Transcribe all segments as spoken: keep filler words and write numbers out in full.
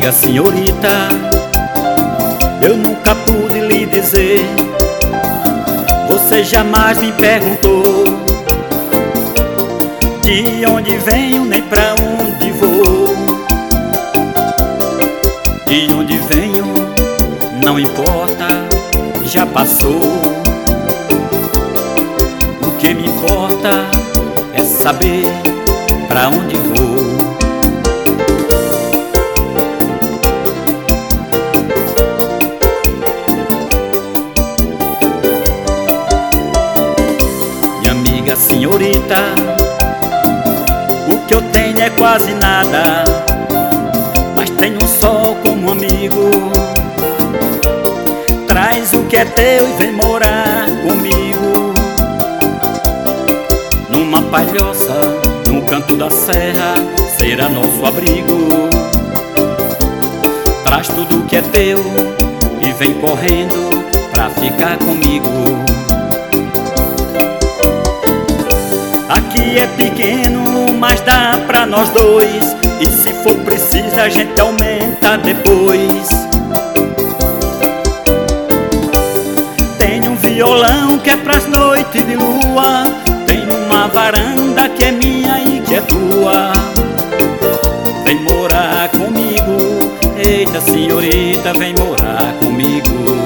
amiga senhorita, eu nunca pude lhe dizer. Você jamais me perguntou de onde venho nem pra onde vou. De onde venho não importa, já passou. O que me importa é saber pra onde vou. Minha amiga senhorita, o que eu tenho é quase nada, mas tenho um sol como amigo. Traz o que é teu e vem morar comigo, numa palhoça, num canto da serra, será nosso abrigo. Traz tudo o que é teu e vem correndo pra ficar comigo. Aqui é pequeno, mas dá pra nós dois, e se for preciso a gente aumenta depois. Tenho um violão que é pras noites de lua, tenho uma varanda que é minha e que é tua. Vem morar comigo, eita senhorita, vem morar comigo.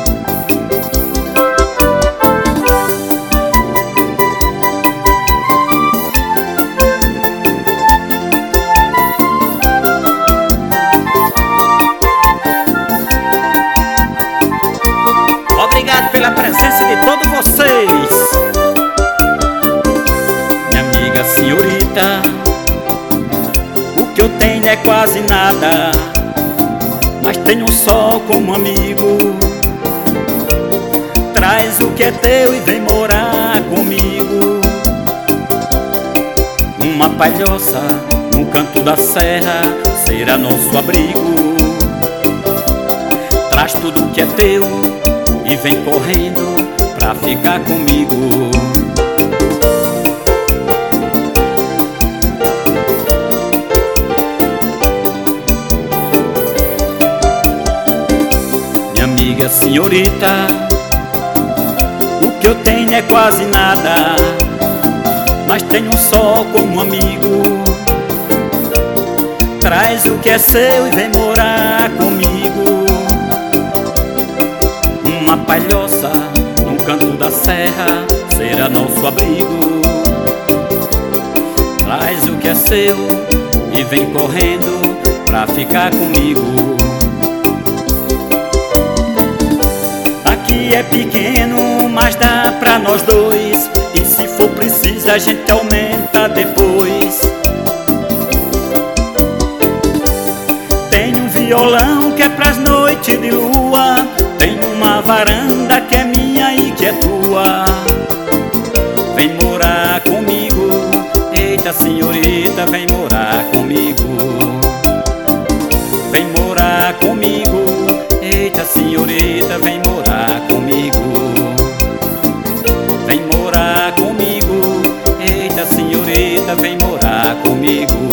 Obrigado pela presença de todos vocês. Minha amiga senhorita, o que eu tenho é quase nada, mas tenho um sol como amigo. Traz o que é teu e vem morar comigo, uma palhoça, num canto da serra, será nosso abrigo. Traz tudo o que é teu e vem correndo pra ficar comigo. Minha amiga senhorita, o que eu tenho é quase nada, mas tenho um sol como amigo. Traz o que é seu e vem morar comigo, uma palhoça, num canto da serra, será nosso abrigo. Traz o que é seu e vem correndo pra ficar comigo. Aqui é pequeno, mas dá pra nós dois, e se for preciso a gente aumenta depois. Tenho um violão que é pras noites de lua, tenho uma varanda que é minha e que é tua. Vem morar comigo, eita senhorita, vem morar comigo. Vem morar comigo, eita senhorita, vem morar comigo. Vem morar comigo, eita senhorita, vem morar comigo.